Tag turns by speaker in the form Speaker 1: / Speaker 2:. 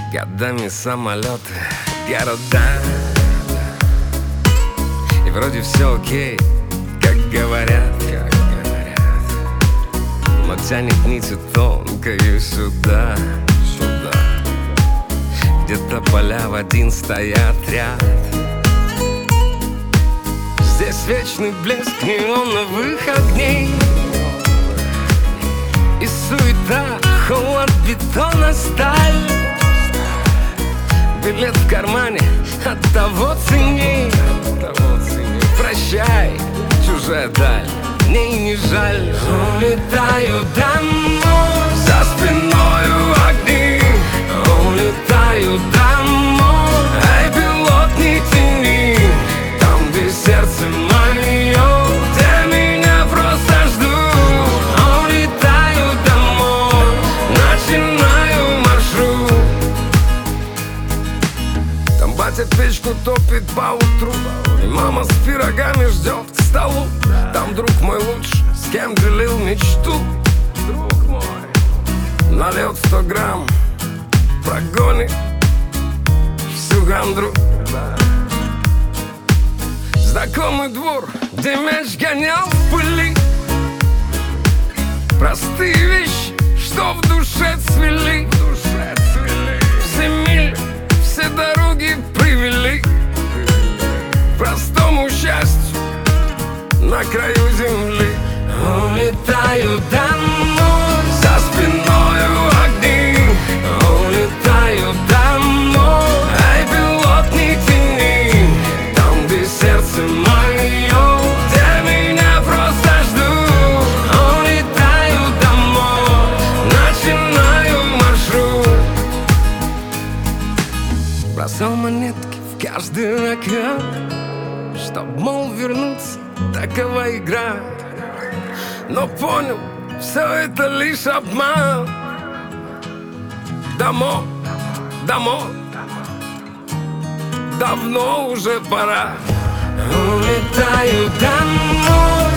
Speaker 1: Годами самолеты, города. И вроде все окей, как говорят. Но тянет нитью тонкою сюда. Где-то поля в один стоят ряд. Здесь вечный блеск неоновых огней и суета, холод, бетона, сталь. Билет в кармане, от того ценней. Прощай, чужая даль, мне и не жаль. Улетаю домой, за спиною огни. Улетаю домой, эй, пилот, не тяни. Там, где сердце мое, где меня просто ждут. Улетаю домой, начинаю маршрут. Там батя печку топит по утру, и мама с пирогами ждет к столу. Там друг мой лучший, с кем делил мечту. Друг мой нальет 100 грамм, прогонит всю хандру. Знакомый двор, где мяч гонял в пыли. Простые вещи, что в душе цвели. Все мили, все дороги привели к простому счастью на краю земли. Улетаю домой, за спиною огни. Улетаю домой, эй, пилот, не тяни. Там, где сердце мое, где меня просто ждут. Улетаю домой, начинаю маршрут. Бросал монетки в каждый океан, чтоб, мол, вернуться, такова игра. Но понял, все это лишь обман. Домой, домой, давно уже пора. Улетаю домой.